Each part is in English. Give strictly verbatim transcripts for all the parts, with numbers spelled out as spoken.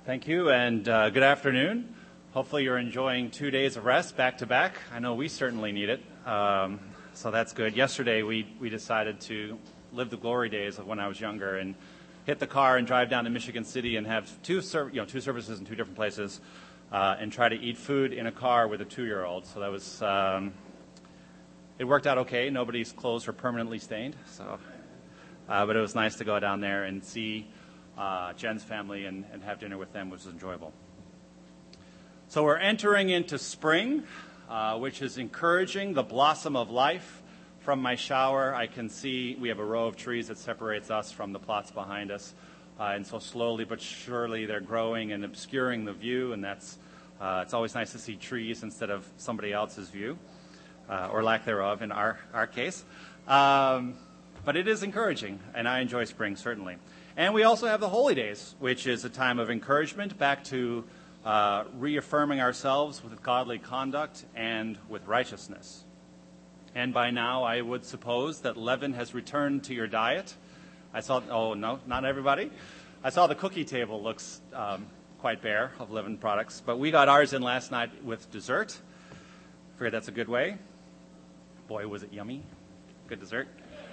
Thank you, and uh, good afternoon. Hopefully you're enjoying two days of rest back to back. I know we certainly need it, um, so that's good. Yesterday we, we decided to live the glory days of when I was younger and hit the car and drive down to Michigan City and have two ser- you know two services in two different places uh, and try to eat food in a car with a two-year-old. So that was um, it worked out okay. Nobody's clothes were permanently stained, so uh, but it was nice to go down there and see Uh, Jen's family and, and have dinner with them, which was enjoyable. So we're entering into spring, uh, which is encouraging, the blossom of life. From my shower, I can see we have a row of trees that separates us from the plots behind us. Uh, and so slowly but surely they're growing and obscuring the view, and that's uh, it's always nice to see trees instead of somebody else's view, uh, or lack thereof in our, our case. Um, but it is encouraging, and I enjoy spring, certainly. And we also have the Holy Days, which is a time of encouragement back to uh, reaffirming ourselves with godly conduct and with righteousness. And by now, I would suppose that leaven has returned to your diet. I saw, oh, no, not everybody. I saw the cookie table looks um, quite bare of leavened products. But we got ours in last night with dessert. Figured that's a good way. Boy, was it yummy. Good dessert.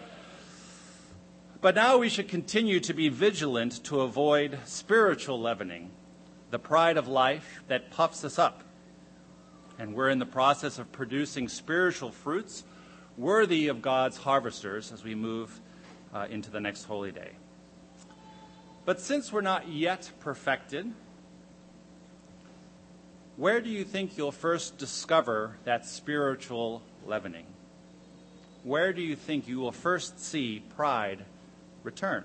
But now we should continue to be vigilant to avoid spiritual leavening, the pride of life that puffs us up. And we're in the process of producing spiritual fruits worthy of God's harvesters as we move uh, into the next holy day. But since we're not yet perfected, where do you think you'll first discover that spiritual leavening? Where do you think you will first see pride return?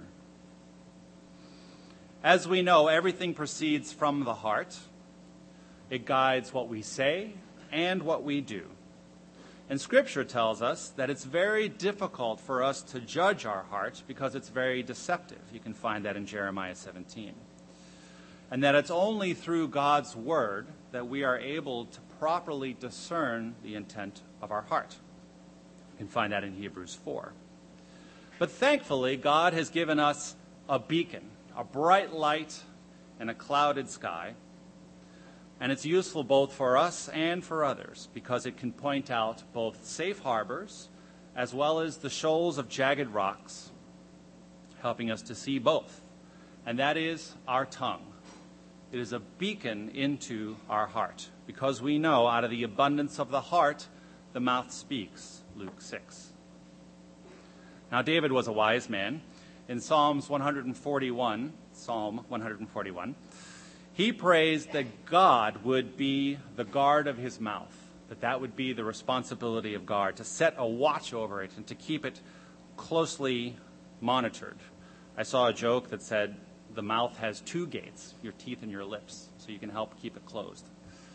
As we know, everything proceeds from the heart. It guides what we say and what we do. And Scripture tells us that it's very difficult for us to judge our heart because it's very deceptive. You can find that in Jeremiah seventeen. And that it's only through God's Word that we are able to properly discern the intent of our heart. You can find that in Hebrews four. But thankfully, God has given us a beacon, a bright light in a clouded sky. And it's useful both for us and for others because it can point out both safe harbors as well as the shoals of jagged rocks, helping us to see both. And that is our tongue. It is a beacon into our heart because we know out of the abundance of the heart, the mouth speaks, Luke six. Now, David was a wise man. In Psalms one forty-one, Psalm one forty-one, he prays that God would be the guard of his mouth, that that would be the responsibility of God, to set a watch over it and to keep it closely monitored. I saw a joke that said the mouth has two gates, your teeth and your lips, so you can help keep it closed.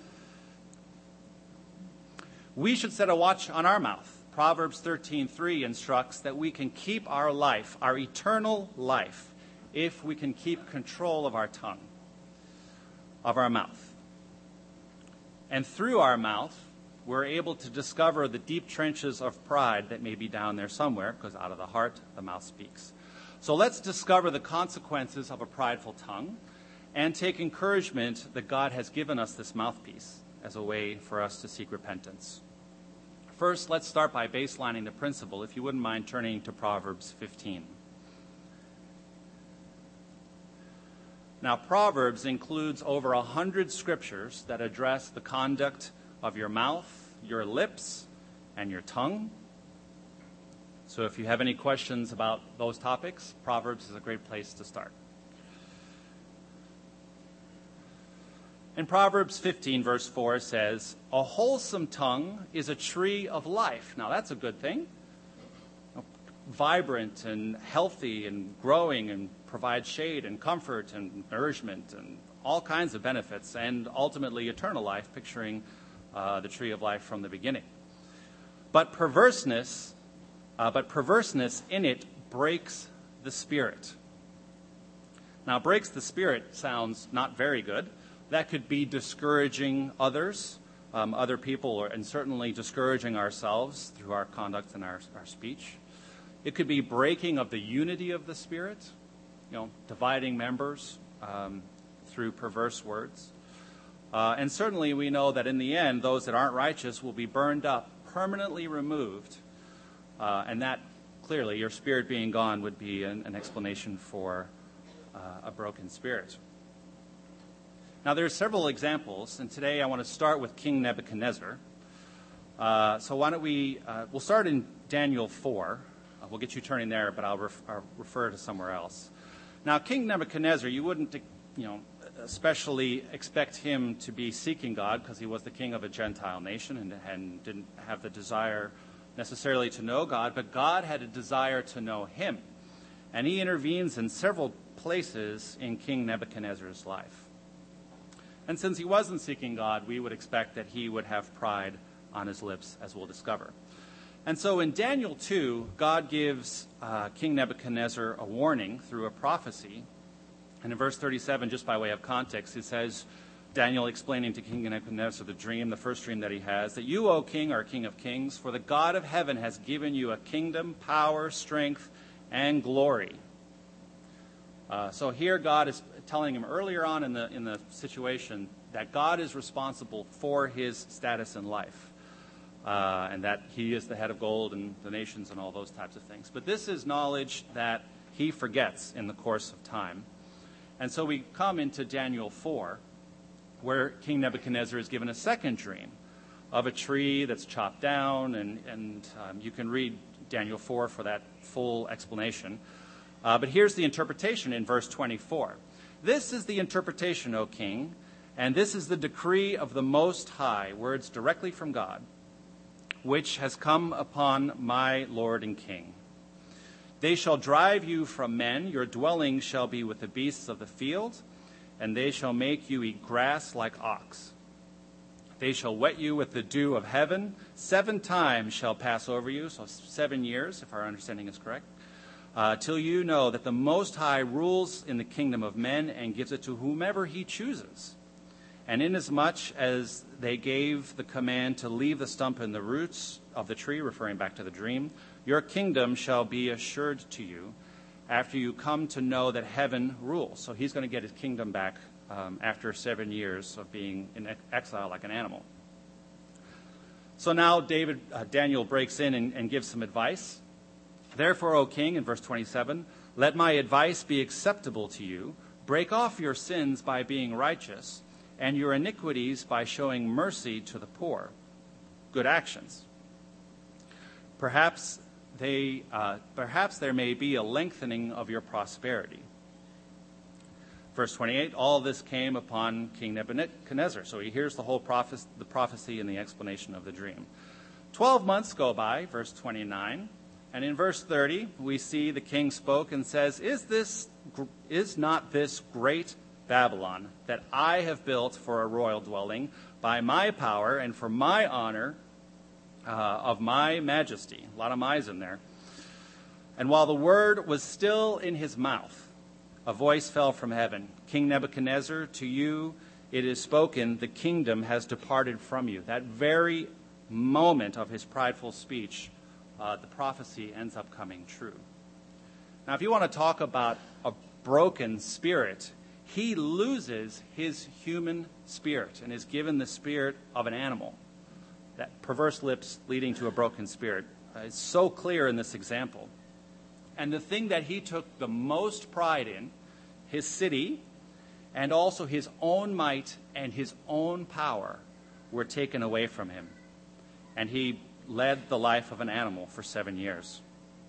We should set a watch on our mouth. Proverbs thirteen three instructs that we can keep our life, our eternal life, if we can keep control of our tongue, of our mouth. And through our mouth, we're able to discover the deep trenches of pride that may be down there somewhere, because out of the heart, the mouth speaks. So let's discover the consequences of a prideful tongue and take encouragement that God has given us this mouthpiece as a way for us to seek repentance. First, let's start by baselining the principle, if you wouldn't mind turning to Proverbs fifteen. Now, Proverbs includes over a hundred scriptures that address the conduct of your mouth, your lips, and your tongue. So if you have any questions about those topics, Proverbs is a great place to start. In Proverbs fifteen, verse four says, "A wholesome tongue is a tree of life." Now, that's a good thing. Vibrant and healthy and growing and provides shade and comfort and nourishment and all kinds of benefits, and ultimately eternal life, picturing uh, the tree of life from the beginning. But perverseness, uh, but perverseness in it breaks the spirit. Now, breaks the spirit sounds not very good. That could be discouraging others, um, other people, or, and certainly discouraging ourselves through our conduct and our, our speech. It could be breaking of the unity of the Spirit, you know, dividing members um, through perverse words. Uh, and certainly we know that in the end, those that aren't righteous will be burned up, permanently removed. Uh, and that, clearly, your spirit being gone would be an, an explanation for uh, a broken spirit. Now, there are several examples, and today I want to start with King Nebuchadnezzar. Uh, so why don't we, uh, we'll start in Daniel four. Uh, we'll get you turning there, but I'll, ref- I'll refer to somewhere else. Now, King Nebuchadnezzar, you wouldn't, you know, especially expect him to be seeking God because he was the king of a Gentile nation and, and didn't have the desire necessarily to know God, but God had a desire to know him. And he intervenes in several places in King Nebuchadnezzar's life. And since he wasn't seeking God, we would expect that he would have pride on his lips, as we'll discover. And so in Daniel two, God gives uh, King Nebuchadnezzar a warning through a prophecy. And in verse thirty-seven, just by way of context, it says, Daniel explaining to King Nebuchadnezzar the dream, the first dream that he has, that you, O king, are king of kings, for the God of heaven has given you a kingdom, power, strength, and glory. Uh, so here God is telling him earlier on in the in the situation that God is responsible for his status in life, uh, and that he is the head of gold and the nations and all those types of things. But this is knowledge that he forgets in the course of time. And so we come into Daniel four, where King Nebuchadnezzar is given a second dream of a tree that's chopped down, and, and um, you can read Daniel four for that full explanation. Uh, but here's the interpretation in verse twenty-four. This is the interpretation, O king, and this is the decree of the Most High, words directly from God, which has come upon my Lord and King. They shall drive you from men, your dwelling shall be with the beasts of the field, and they shall make you eat grass like ox. They shall wet you with the dew of heaven. Seven times shall pass over you, so seven years, if our understanding is correct, uh, till you know that the Most High rules in the kingdom of men and gives it to whomever he chooses. And inasmuch as they gave the command to leave the stump and the roots of the tree, referring back to the dream, your kingdom shall be assured to you after you come to know that heaven rules. So he's going to get his kingdom back um, after seven years of being in exile like an animal. So now David, uh, Daniel breaks in and, and gives some advice. Therefore, O king, in verse twenty-seven, let my advice be acceptable to you. Break off your sins by being righteous, and your iniquities by showing mercy to the poor. Good actions. Perhaps they, uh, perhaps there may be a lengthening of your prosperity. Verse twenty-eight, all this came upon King Nebuchadnezzar. So he hears the whole prophes- the prophecy and the explanation of the dream. Twelve months go by, verse twenty-nine. And in verse thirty, we see the king spoke and says, Is this, is not this great Babylon that I have built for a royal dwelling by my power and for my honor uh, of my majesty? A lot of my's in there. And while the word was still in his mouth, a voice fell from heaven. King Nebuchadnezzar, to you it is spoken, the kingdom has departed from you. That very moment of his prideful speech, uh, the prophecy ends up coming true. Now, if you want to talk about a broken spirit, he loses his human spirit and is given the spirit of an animal. That perverse lips leading to a broken spirit. Uh, it's so clear in this example. And the thing that he took the most pride in, his city, and also his own might and his own power, were taken away from him. And he led the life of an animal for seven years.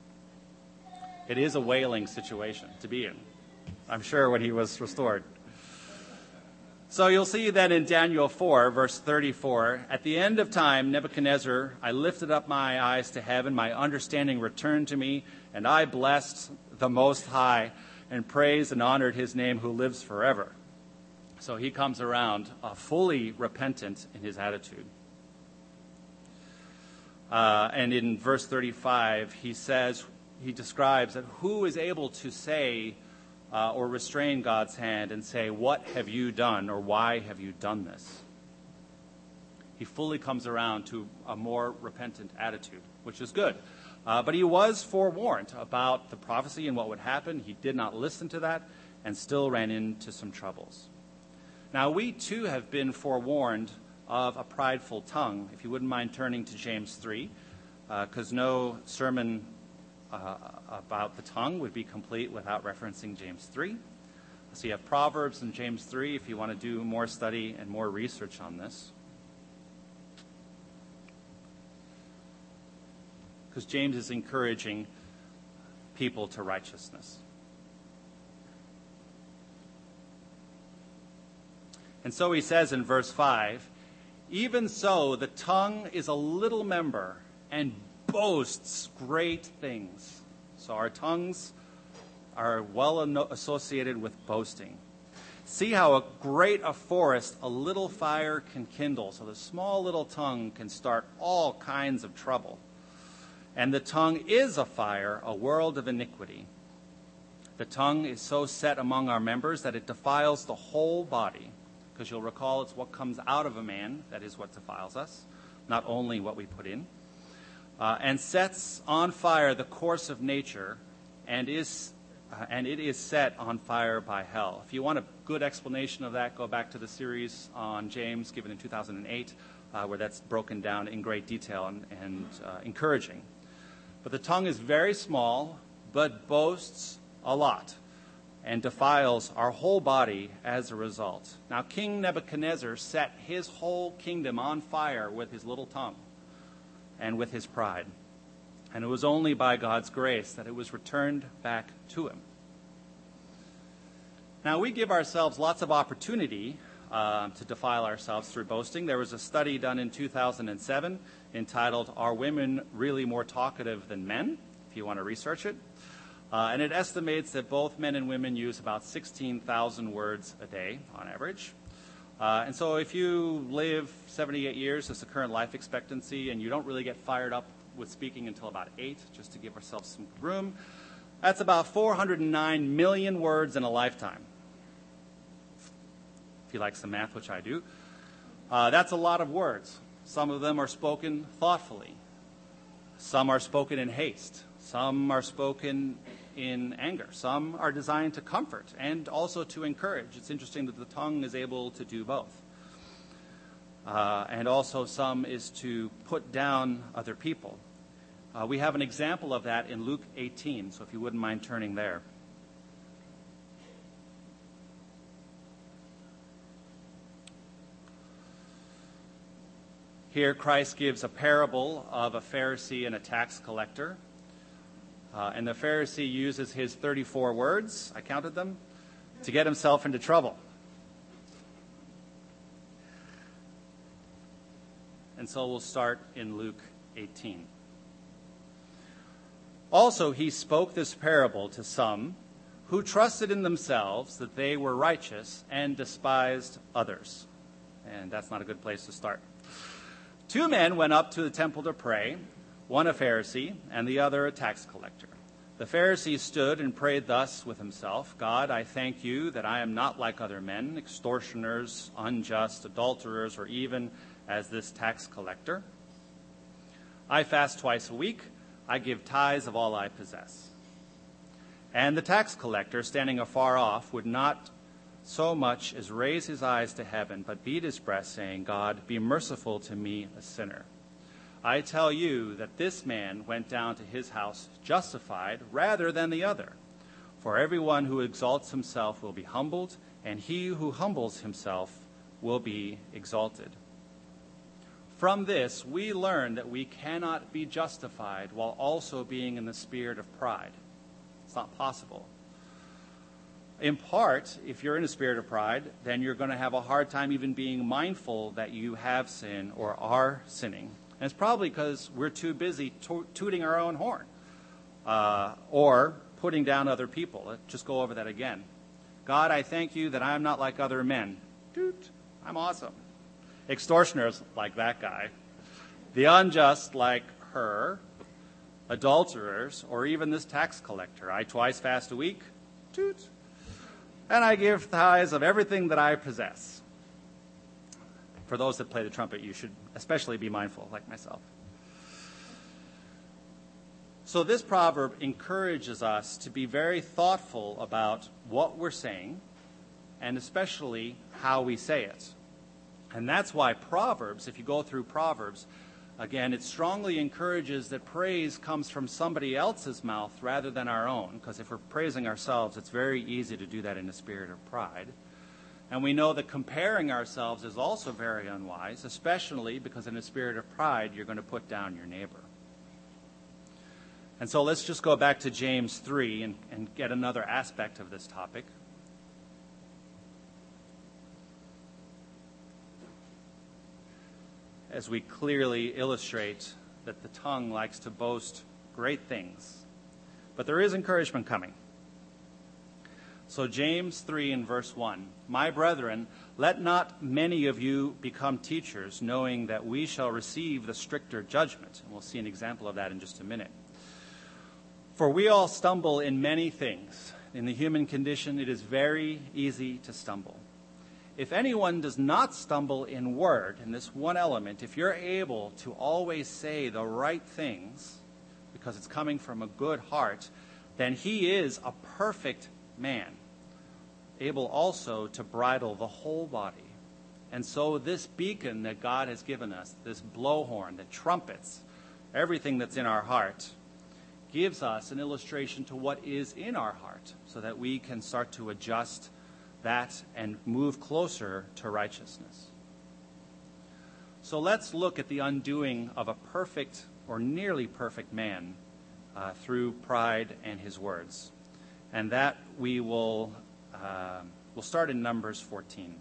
It is a wailing situation to be in, I'm sure, when he was restored. So you'll see that in Daniel four, verse thirty-four, at the end of time, Nebuchadnezzar, I lifted up my eyes to heaven, my understanding returned to me, and I blessed the Most High and praised and honored his name who lives forever. So he comes around uh, fully repentant in his attitude. Uh, and in verse thirty-five, he says, he describes that who is able to say uh, or restrain God's hand and say, what have you done, or why have you done this? He fully comes around to a more repentant attitude, which is good. Uh, but he was forewarned about the prophecy and what would happen. He did not listen to that and still ran into some troubles. Now, we too have been forewarned of a prideful tongue. If you wouldn't mind turning to James three, because uh, no sermon uh, about the tongue would be complete without referencing James three. So you have Proverbs and James three if you want to do more study and more research on this. Because James is encouraging people to righteousness. And so he says in verse five, even so the tongue is a little member and boasts great things. So our tongues are well associated with boasting. See how a great a forest a little fire can kindle. So the small little tongue can start all kinds of trouble. And the tongue is a fire, a world of iniquity. The tongue is so set among our members that it defiles the whole body. Because you'll recall it's what comes out of a man that is what defiles us, not only what we put in. Uh, and sets on fire the course of nature, and is uh, and it is set on fire by hell. If you want a good explanation of that, go back to the series on James given in two thousand eight, uh, where that's broken down in great detail and, and uh, encouraging. But the tongue is very small, but boasts a lot, and defiles our whole body as a result. Now, King Nebuchadnezzar set his whole kingdom on fire with his little tongue and with his pride. And it was only by God's grace that it was returned back to him. Now, we give ourselves lots of opportunity uh, to defile ourselves through boasting. There was a study done in two thousand seven entitled, Are Women Really More Talkative Than Men? If you want to research it. Uh, and it estimates that both men and women use about sixteen thousand words a day on average. Uh, and so if you live seventy-eight years as the current life expectancy and you don't really get fired up with speaking until about eight, just to give ourselves some room, that's about four hundred nine million words in a lifetime. If you like some math, which I do. Uh, that's a lot of words. Some of them are spoken thoughtfully. Some are spoken in haste. Some are spoken in anger. Some are designed to comfort and also to encourage. It's interesting that the tongue is able to do both. Uh, and also some is to put down other people. Uh, we have an example of that in Luke eighteen, so if you wouldn't mind turning there. Here Christ gives a parable of a Pharisee and a tax collector. Uh, and the Pharisee uses his thirty-four words, I counted them, to get himself into trouble. And so we'll start in Luke eighteen. Also, he spoke this parable to some who trusted in themselves that they were righteous and despised others. And that's not a good place to start. Two men went up to the temple to pray, one a Pharisee and the other a tax collector. The Pharisee stood and prayed thus with himself, God, I thank you that I am not like other men, extortioners, unjust, adulterers, or even as this tax collector. I fast twice a week. I give tithes of all I possess. And the tax collector, standing afar off, would not so much as raise his eyes to heaven, but beat his breast, saying, God, be merciful to me, a sinner. I tell you that this man went down to his house justified rather than the other. For everyone who exalts himself will be humbled, and he who humbles himself will be exalted. From this, we learn that we cannot be justified while also being in the spirit of pride. It's not possible. In part, if you're in a spirit of pride, then you're going to have a hard time even being mindful that you have sin or are sinning. And it's probably because we're too busy to- tooting our own horn uh, or putting down other people. Let's just go over that again. God, I thank you that I'm not like other men. Toot, I'm awesome. Extortioners like that guy. The unjust like her. Adulterers, or even this tax collector. I twice fast a week. Toot. And I give tithes of everything that I possess. For those that play the trumpet, you should especially be mindful, like myself. So this proverb encourages us to be very thoughtful about what we're saying and especially how we say it. And that's why Proverbs, if you go through Proverbs, again, it strongly encourages that praise comes from somebody else's mouth rather than our own, because if we're praising ourselves, it's very easy to do that in a spirit of pride. And we know that comparing ourselves is also very unwise, especially because in a spirit of pride, you're going to put down your neighbor. And so let's just go back to James three and, and get another aspect of this topic. As we clearly illustrate that the tongue likes to boast great things. But there is encouragement coming. So James three and verse one, "My brethren, let not many of you become teachers, knowing that we shall receive the stricter judgment." And we'll see an example of that in just a minute. "For we all stumble in many things. In the human condition, it is very easy to stumble. If anyone does not stumble in word," in this one element, if you're able to always say the right things, because it's coming from a good heart, then he is a perfect man, able also to bridle the whole body. And so this beacon that God has given us, this blowhorn that trumpets everything that's in our heart, gives us an illustration to what is in our heart, so that we can start to adjust that and move closer to righteousness. So let's look at the undoing of a perfect or nearly perfect man uh, through pride and his words. And that we will uh, we'll start in Numbers fourteen.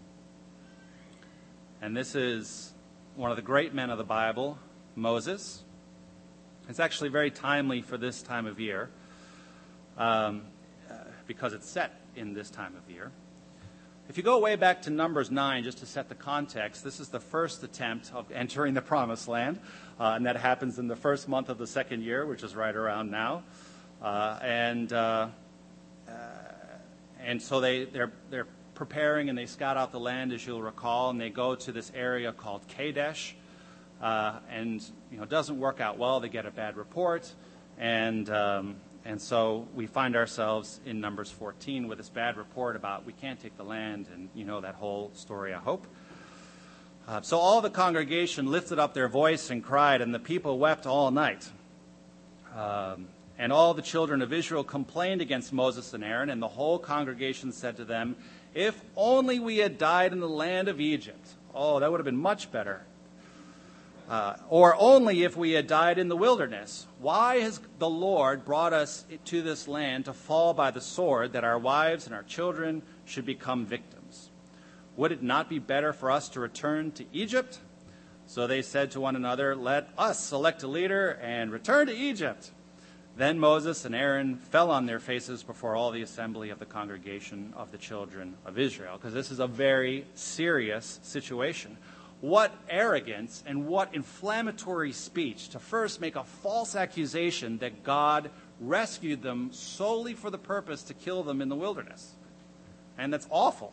And this is one of the great men of the Bible, Moses. It's actually very timely for this time of year um, uh, because it's set in this time of year. If you go way back to Numbers nine, just to set the context, this is the first attempt of entering the Promised Land, uh, and that happens in the first month of the second year, which is right around now. Uh, and uh, uh, and so they, they're, they're preparing, and they scout out the land, as you'll recall, and they go to this area called Kadesh, uh, and you know, it doesn't work out well. They get a bad report, and um, And so we find ourselves in Numbers fourteen with this bad report about we can't take the land, and you know that whole story, I hope. Uh, so all the congregation lifted up their voice and cried, and the people wept all night. Um, and all the children of Israel complained against Moses and Aaron, and the whole congregation said to them, "If only we had died in the land of Egypt." Oh, that would have been much better. Uh, or only if we had died in the wilderness. Why has the Lord brought us to this land to fall by the sword, that our wives and our children should become victims? Would it not be better for us to return to Egypt? So they said to one another, "Let us select a leader and return to Egypt." Then Moses and Aaron fell on their faces before all the assembly of the congregation of the children of Israel, because this is a very serious situation. What arrogance and what inflammatory speech to first make a false accusation that God rescued them solely for the purpose to kill them in the wilderness. And that's awful.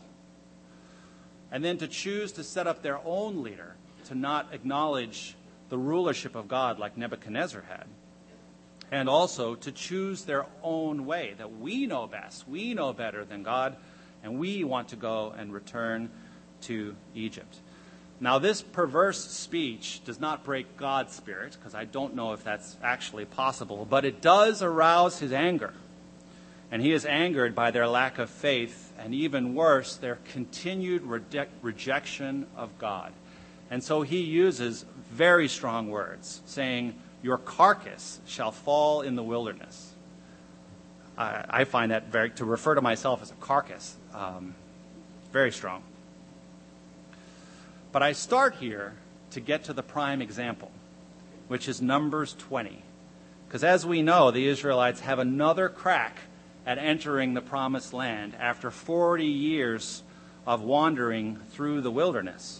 And then to choose to set up their own leader, to not acknowledge the rulership of God like Nebuchadnezzar had. And also to choose their own way, that we know best, we know better than God, and we want to go and return to Egypt. Now, this perverse speech does not break God's spirit, because I don't know if that's actually possible, but it does arouse his anger. And he is angered by their lack of faith, and even worse, their continued rede- rejection of God. And so he uses very strong words, saying, "Your carcass shall fall in the wilderness." I, I find that very, to refer to myself as a carcass, um, very strong. But I start here to get to the prime example, which is Numbers twenty. Because as we know, the Israelites have another crack at entering the promised land after forty years of wandering through the wilderness.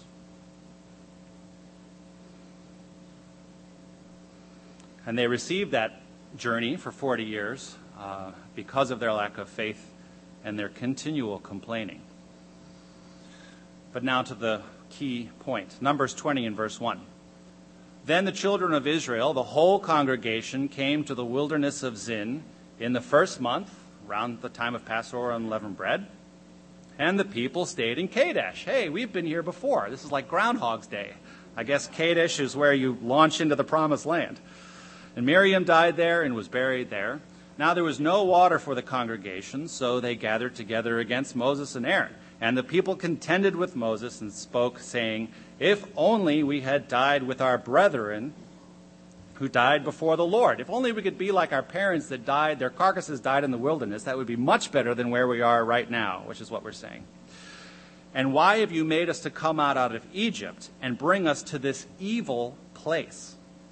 And they received that journey for forty years uh, because of their lack of faith and their continual complaining. But now to the key point. Numbers twenty and verse one. Then the children of Israel, the whole congregation, came to the wilderness of Zin in the first month, around the time of Passover and unleavened bread. And the people stayed in Kadesh. Hey, we've been here before. This is like Groundhog's Day. I guess Kadesh is where you launch into the promised land. And Miriam died there and was buried there. Now there was no water for the congregation, so they gathered together against Moses and Aaron. And the people contended with Moses and spoke, saying, if only we had died with our brethren who died before the Lord. If only we could be like our parents that died, their carcasses died in the wilderness. That would be much better than where we are right now, which is what we're saying. And why have you made us to come out, out of Egypt and bring us to this evil place?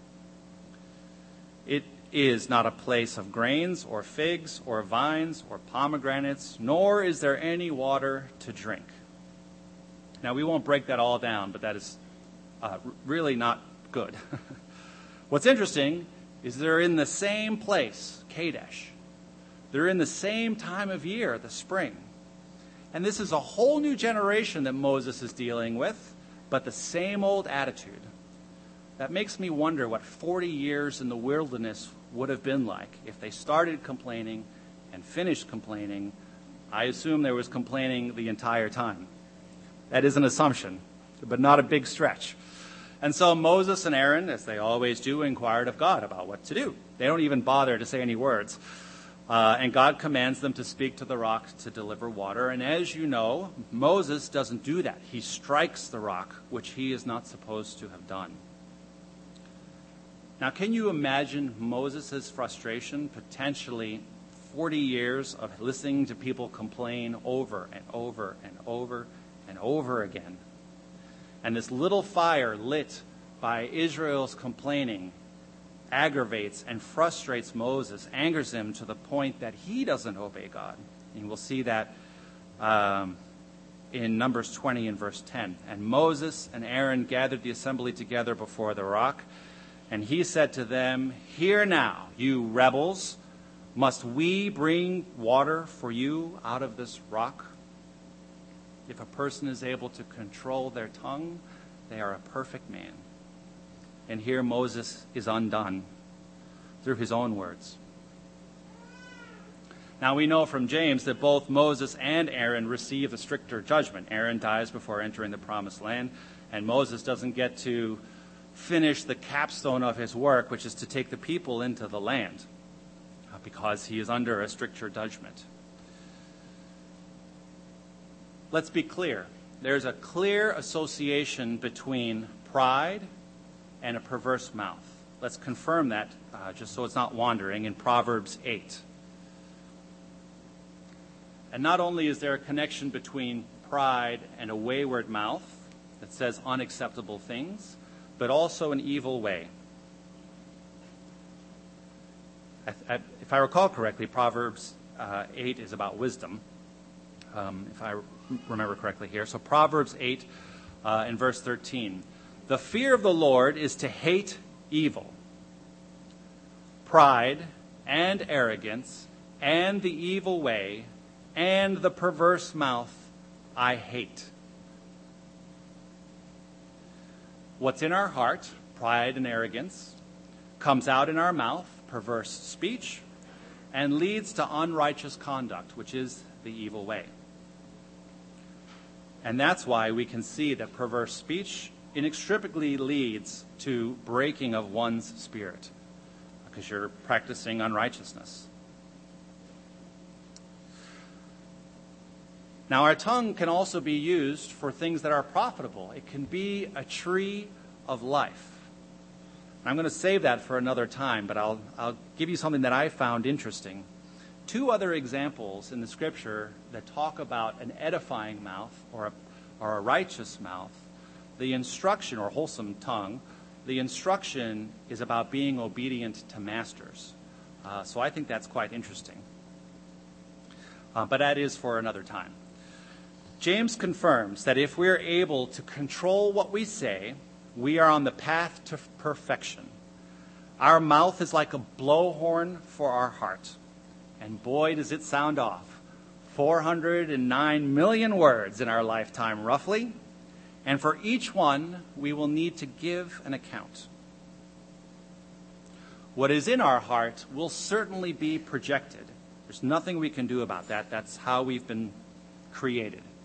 It is not a place of grains or figs or vines or pomegranates, nor is there any water to drink. Now, we won't break that all down, but that is uh, really not good. What's interesting is they're in the same place, Kadesh. They're in the same time of year, the spring. And this is a whole new generation that Moses is dealing with, but the same old attitude. That makes me wonder what forty years in the wilderness would have been like if they started complaining and finished complaining. I assume there was complaining the entire time. That is an assumption, but not a big stretch. And so Moses and Aaron, as they always do, inquired of God about what to do. They don't even bother to say any words. Uh, and God commands them to speak to the rock to deliver water. And as you know, Moses doesn't do that. He strikes the rock, which he is not supposed to have done. Now, can you imagine Moses' frustration, potentially forty years of listening to people complain over and over and over and over again? And this little fire lit by Israel's complaining aggravates and frustrates Moses, angers him to the point that he doesn't obey God. And we'll see that um, in Numbers twenty and verse ten. And Moses and Aaron gathered the assembly together before the rock. And he said to them, hear now, you rebels, must we bring water for you out of this rock? If a person is able to control their tongue, they are a perfect man. And here Moses is undone through his own words. Now we know from James that both Moses and Aaron receive a stricter judgment. Aaron dies before entering the promised land, and Moses doesn't get to finish the capstone of his work, which is to take the people into the land, because he is under a stricter judgment. Let's be clear. There's a clear association between pride and a perverse mouth. Let's confirm that, uh, just so it's not wandering, in Proverbs eight. And not only is there a connection between pride and a wayward mouth that says unacceptable things, but also an evil way. I, I, if I recall correctly, Proverbs uh, eight is about wisdom, um, if I remember correctly here. So Proverbs eight uh, in verse thirteen. The fear of the Lord is to hate evil, pride and arrogance, and the evil way, and the perverse mouth I hate. What's in our heart, pride and arrogance, comes out in our mouth, perverse speech, and leads to unrighteous conduct, which is the evil way. And that's why we can see that perverse speech inextricably leads to breaking of one's spirit, because you're practicing unrighteousness. Now, our tongue can also be used for things that are profitable. It can be a tree of life. I'm going to save that for another time, but I'll, I'll give you something that I found interesting. Two other examples in the Scripture that talk about an edifying mouth or a, or a righteous mouth. The instruction, or wholesome tongue, the instruction is about being obedient to masters. Uh, so I think that's quite interesting. Uh, but that is for another time. James confirms that if we're able to control what we say, we are on the path to perfection. Our mouth is like a blowhorn for our heart. And boy, does it sound off. four hundred nine million words in our lifetime, roughly. And for each one, we will need to give an account. What is in our heart will certainly be projected. There's nothing we can do about that. That's how we've been created.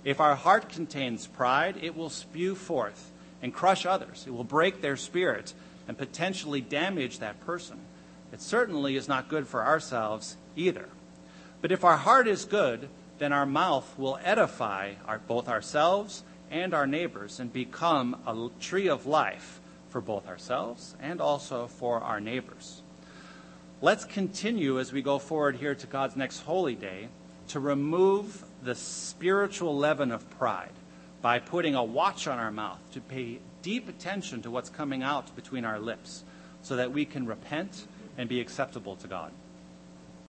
If our heart contains pride, it will spew forth and crush others. It will break their spirit and potentially damage that person. It certainly is not good for ourselves either. But if our heart is good, then our mouth will edify our, both ourselves and our neighbors and become a tree of life for both ourselves and also for our neighbors. Let's continue as we go forward here to God's next holy day to remove the spiritual leaven of pride by putting a watch on our mouth, to pay deep attention to what's coming out between our lips so that we can repent and be acceptable to God.